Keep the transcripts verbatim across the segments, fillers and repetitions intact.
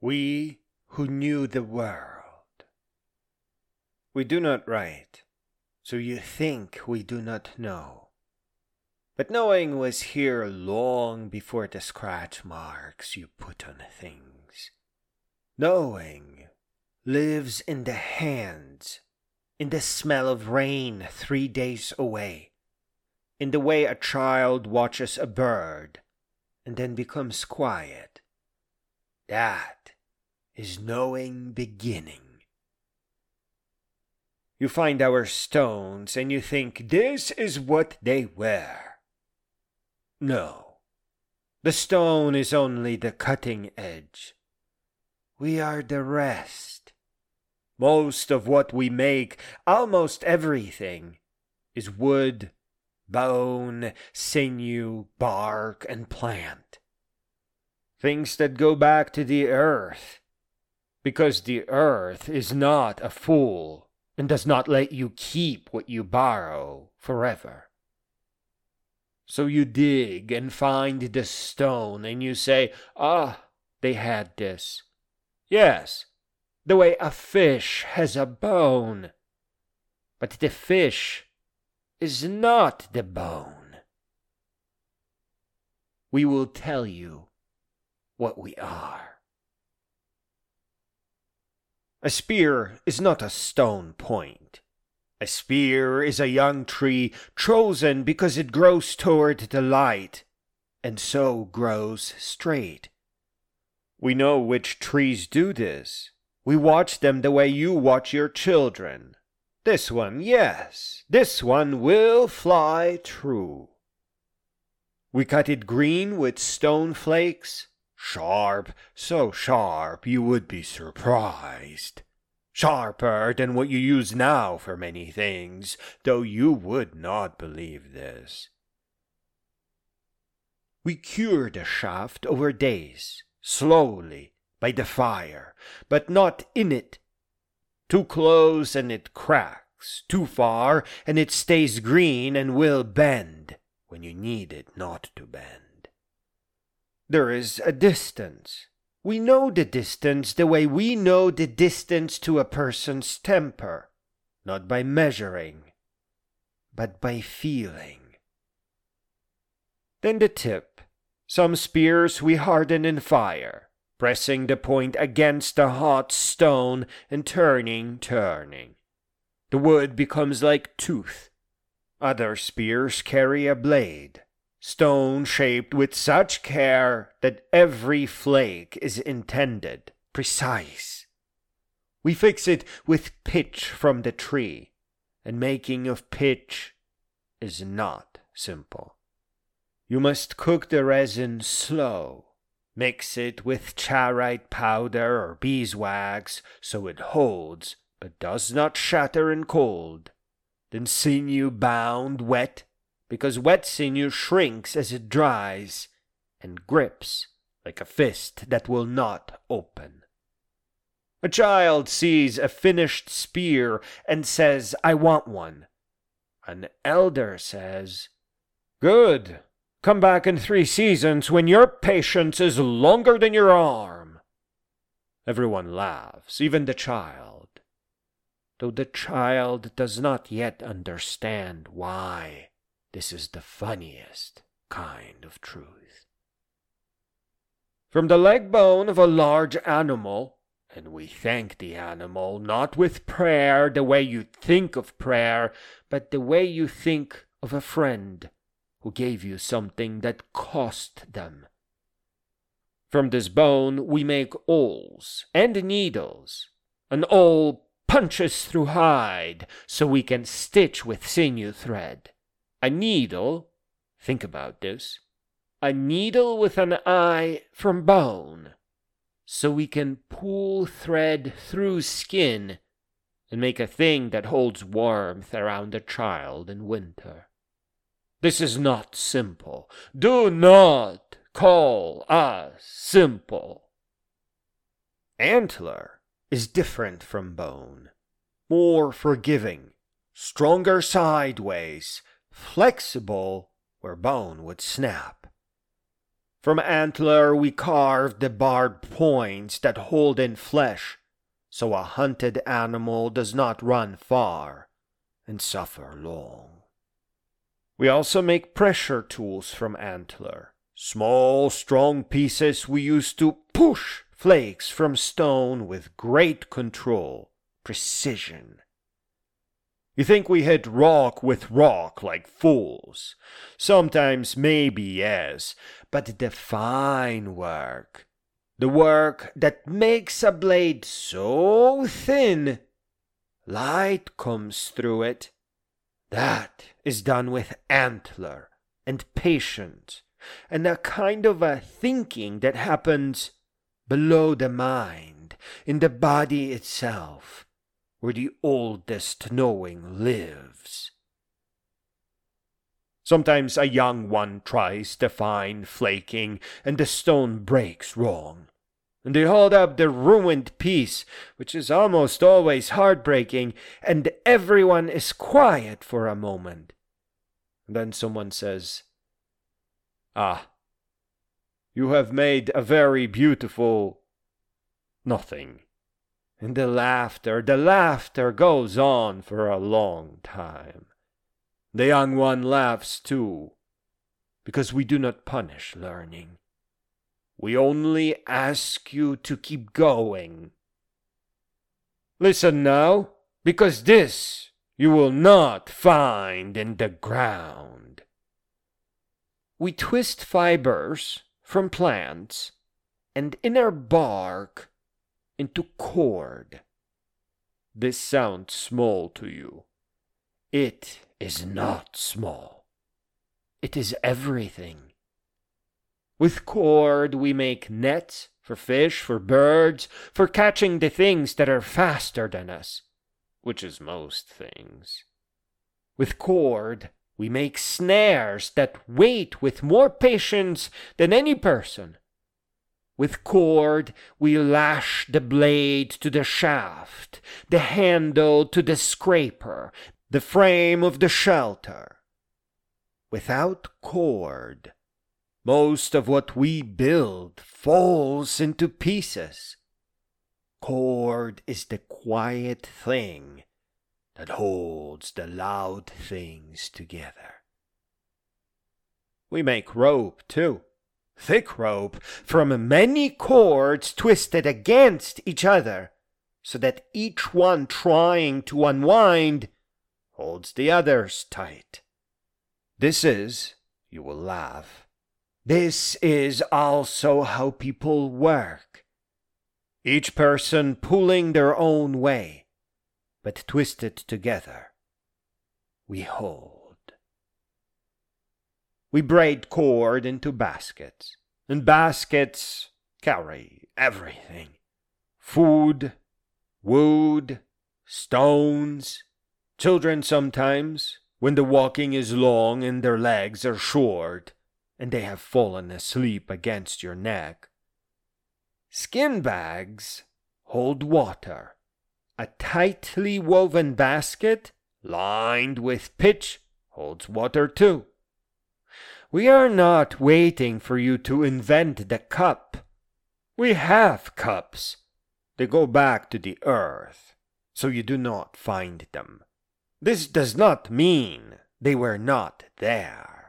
We who knew the world. We do not write, so you think we do not know. But knowing was here long before the scratch marks you put on things. Knowing lives in the hands, in the smell of rain three days away, in the way a child watches a bird and then becomes quiet. That is knowing beginning. You find our stones and you think this is what they were. No, the stone is only the cutting edge. We are the rest. Most of what we make, almost everything, is wood, bone, sinew, bark, and plant. Things that go back to the earth, because the earth is not a fool and does not let you keep what you borrow forever. So you dig and find the stone and you say, ah, they had this. Yes, the way a fish has a bone. But the fish is not the bone. We will tell you what we are. A spear is not a stone point. A spear is a young tree chosen because it grows toward the light, and so grows straight. We know which trees do this. We watch them the way you watch your children. This one, yes, this one will fly true. We cut it green with stone flakes. Sharp, so sharp you would be surprised. Sharper than what you use now for many things, though you would not believe this. We cure the shaft over days, slowly, by the fire, but not in it. Too close and it cracks, too far and it stays green and will bend when you need it not to bend. There is a distance. We know the distance the way we know the distance to a person's temper, not by measuring, but by feeling. Then the tip. Some spears we harden in fire, pressing the point against a hot stone and turning, turning. The wood becomes like tooth. Other spears carry a blade, stone shaped with such care that every flake is intended, precise. We fix it with pitch from the tree, and making of pitch is not simple. You must cook the resin slow, mix it with charoite powder or beeswax so it holds but does not shatter in cold, then sinew bound wet, because wet sinew shrinks as it dries and grips like a fist that will not open. A child sees a finished spear and says, I want one. An elder says, good, come back in three seasons when your patience is longer than your arm. Everyone laughs, even the child, though the child does not yet understand why. This is the funniest kind of truth. From the leg bone of a large animal, and we thank the animal not with prayer the way you think of prayer, but the way you think of a friend who gave you something that cost them. From this bone we make awls and needles. An awl punches through hide so we can stitch with sinew thread. A needle, think about this, a needle with an eye from bone, so we can pull thread through skin and make a thing that holds warmth around a child in winter. This is not simple. Do not call us simple. Antler is different from bone, more forgiving, stronger sideways, flexible where bone would snap. From antler we carve the barbed points that hold in flesh, so a hunted animal does not run far and suffer long. We also make pressure tools from antler, small, strong pieces we use to push flakes from stone with great control, precision. You think we hit rock with rock like fools? Sometimes maybe yes, but the fine work, the work that makes a blade so thin, light comes through it, that is done with antler and patience, and a kind of a thinking that happens below the mind, in the body itself, where the oldest knowing lives. Sometimes a young one tries the fine flaking, and the stone breaks wrong, and they hold up the ruined piece, which is almost always heartbreaking, and everyone is quiet for a moment. And then someone says, "Ah, you have made a very beautiful nothing." And the laughter, the laughter goes on for a long time. The young one laughs too, because we do not punish learning. We only ask you to keep going. Listen now, because this you will not find in the ground. We twist fibers from plants and inner bark into cord. This sounds small to you. It is not small. It is everything. With cord we make nets for fish, for birds, for catching the things that are faster than us, which is most things. With cord we make snares that wait with more patience than any person. With cord we lash the blade to the shaft, the handle to the scraper, the frame of the shelter. Without cord, most of what we build falls into pieces. Cord is the quiet thing that holds the loud things together. We make rope, too. Thick rope from many cords twisted against each other, so that each one trying to unwind holds the others tight. This is, you will laugh, this is also how people work. Each person pulling their own way, but twisted together, we hold. We braid cord into baskets, and baskets carry everything. Food, wood, stones. Children sometimes, when the walking is long and their legs are short, and they have fallen asleep against your neck. Skin bags hold water. A tightly woven basket, lined with pitch, holds water too. We are not waiting for you to invent the cup. We have cups. They go back to the earth, so you do not find them. This does not mean they were not there.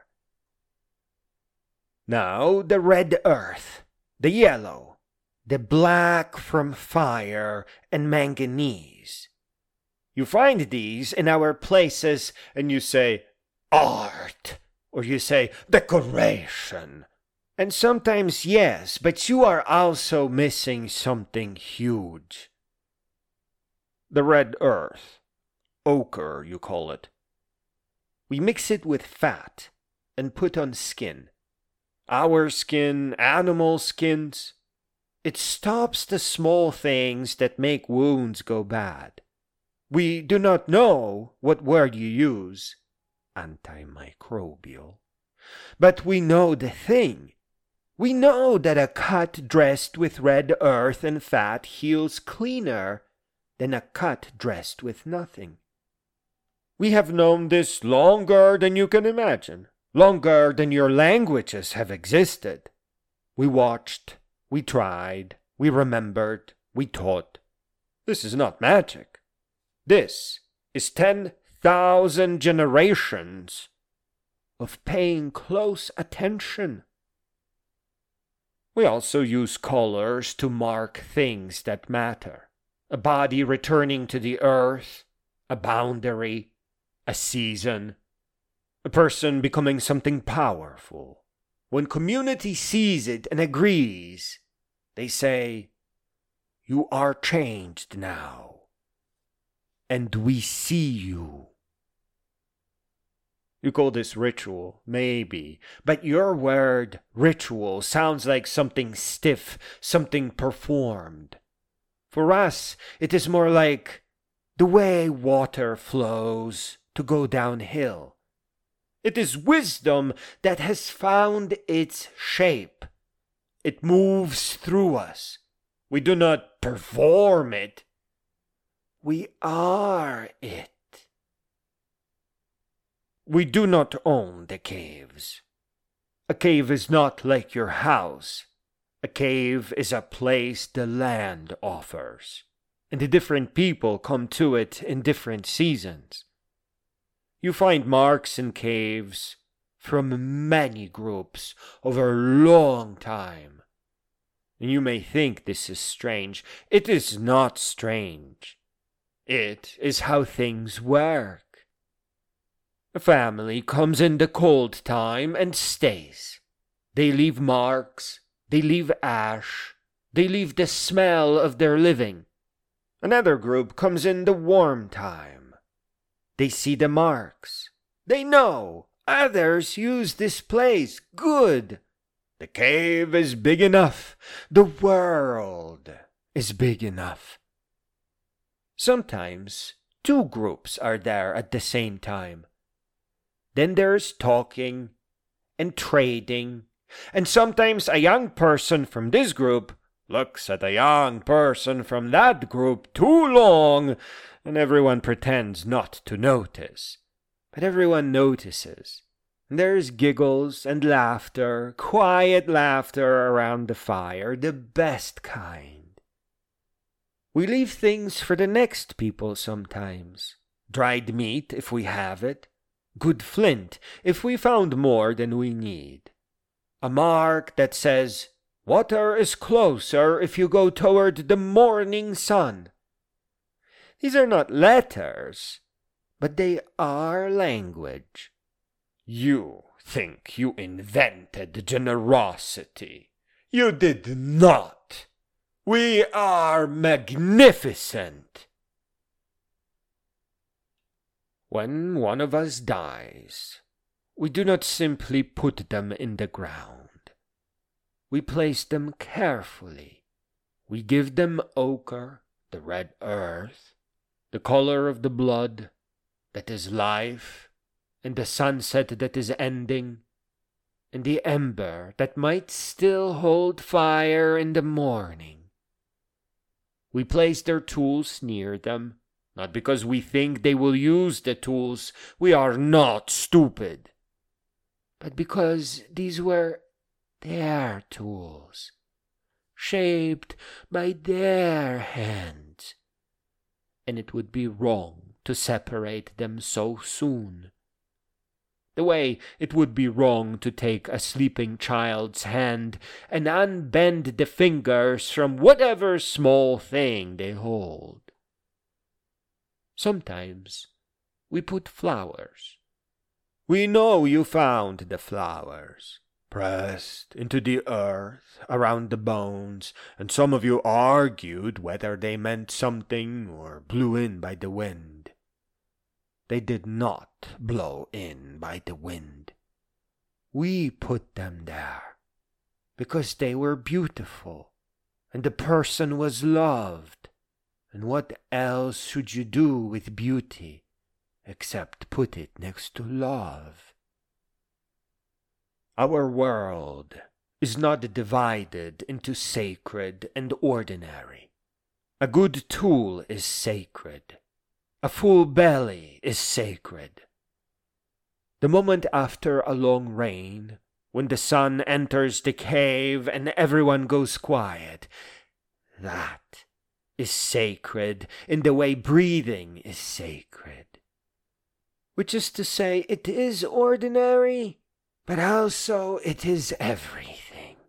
Now the red earth, the yellow, the black from fire and manganese. You find these in our places and you say, art, or you say, decoration. And sometimes yes, but you are also missing something huge. The red earth, ochre you call it. We mix it with fat and put on skin. Our skin, animal skins. It stops the small things that make wounds go bad. We do not know what word you use, antimicrobial, but we know the thing. We know that a cut dressed with red earth and fat heals cleaner than a cut dressed with nothing. We have known this longer than you can imagine, longer than your languages have existed. We watched, we tried, we remembered, we taught. This is not magic. This is ten thousand generations of paying close attention. We also use colors to mark things that matter. A body returning to the earth, a boundary, a season, a person becoming something powerful. When community sees it and agrees, they say, "You are changed now, and we see you." You call this ritual, maybe, but your word ritual sounds like something stiff, something performed. For us, it is more like the way water flows to go downhill. It is wisdom that has found its shape. It moves through us. We do not perform it. We are it. We do not own the caves. A cave is not like your house. A cave is a place the land offers, and the different people come to it in different seasons. You find marks in caves from many groups over a long time. And you may think this is strange. It is not strange. It is how things work. A family comes in the cold time and stays. They leave marks, they leave ash, they leave the smell of their living. Another group comes in the warm time. They see the marks. They know others use this place. Good. The cave is big enough. The world is big enough. Sometimes two groups are there at the same time. Then there's talking and trading, and sometimes a young person from this group looks at a young person from that group too long, and everyone pretends not to notice. But everyone notices. There's giggles and laughter, quiet laughter around the fire, the best kind. We leave things for the next people sometimes. Dried meat if we have it. Good flint if we found more than we need. A mark that says, "Water is closer if you go toward the morning sun." These are not letters, but they are language. You think you invented generosity. You did not. We are magnificent. When one of us dies, we do not simply put them in the ground. We place them carefully. We give them ochre, the red earth, the color of the blood that is life, and the sunset that is ending, and the ember that might still hold fire in the morning. We place their tools near them, not because we think they will use the tools. We are not stupid. But because these were their tools, shaped by their hands. And it would be wrong to separate them so soon. The way it would be wrong to take a sleeping child's hand and unbend the fingers from whatever small thing they hold. Sometimes we put flowers. We know you found the flowers, pressed into the earth around the bones, and some of you argued whether they meant something or blew in by the wind. They did not blow in by the wind. We put them there because they were beautiful, and the person was loved. And what else should you do with beauty except put it next to love? Our world is not divided into sacred and ordinary. A good tool is sacred. A full belly is sacred. The moment after a long rain, when the sun enters the cave and everyone goes quiet. That is sacred in the way breathing is sacred. Which is to say, it is ordinary, but also it is everything.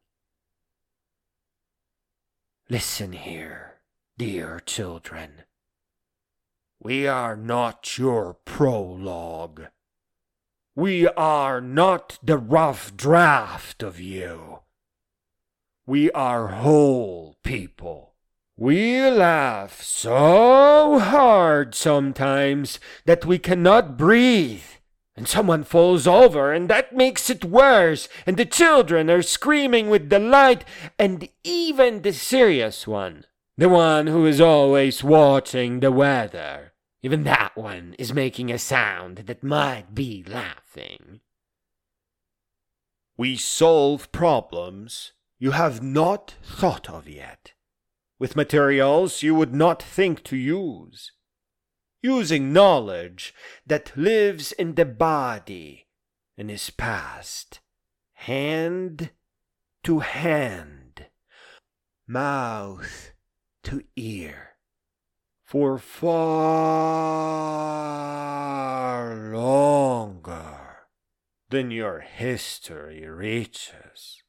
Listen here, dear children. We are not your prologue. We are not the rough draft of you. We are whole people. We laugh so hard sometimes that we cannot breathe, and someone falls over, and that makes it worse, and the children are screaming with delight, and even the serious one, the one who is always watching the weather, even that one is making a sound that might be laughing. We solve problems you have not thought of yet, with materials you would not think to use, using knowledge that lives in the body and is passed hand to hand, mouth to ear, for far longer than your history reaches.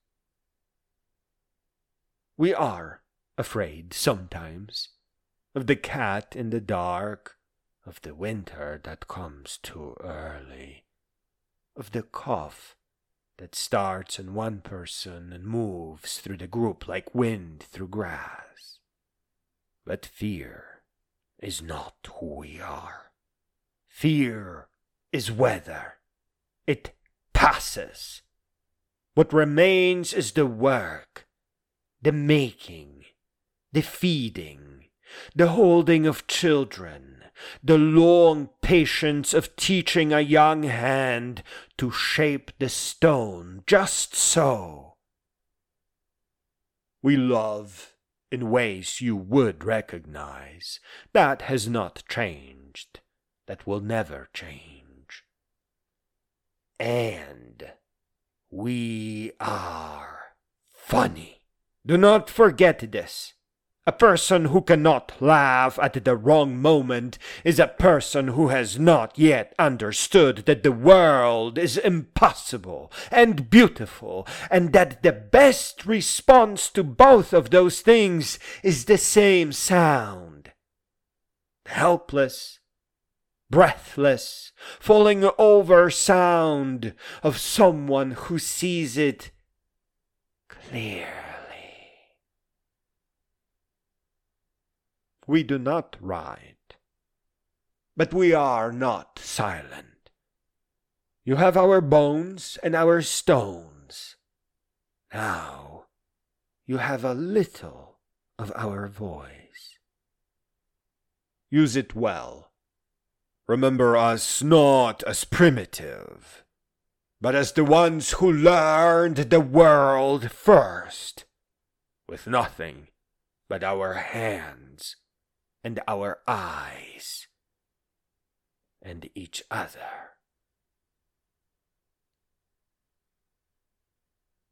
We are afraid sometimes of the cat in the dark, of the winter that comes too early, of the cough that starts in one person and moves through the group like wind through grass. But fear is not who we are. Fear is weather. It passes. What remains is the work, the making, the feeding, the holding of children, the long patience of teaching a young hand to shape the stone just so. We love in ways you would recognize. That has not changed. That will never change. And we are funny. Do not forget this. A person who cannot laugh at the wrong moment is a person who has not yet understood that the world is impossible and beautiful, and that the best response to both of those things is the same sound. Helpless, breathless, falling over sound of someone who sees it clearly. We do not write, but we are not silent. You have our bones and our stones. Now you have a little of our voice. Use it well. Remember us not as primitive, but as the ones who learned the world first, with nothing but our hands and our eyes, and each other.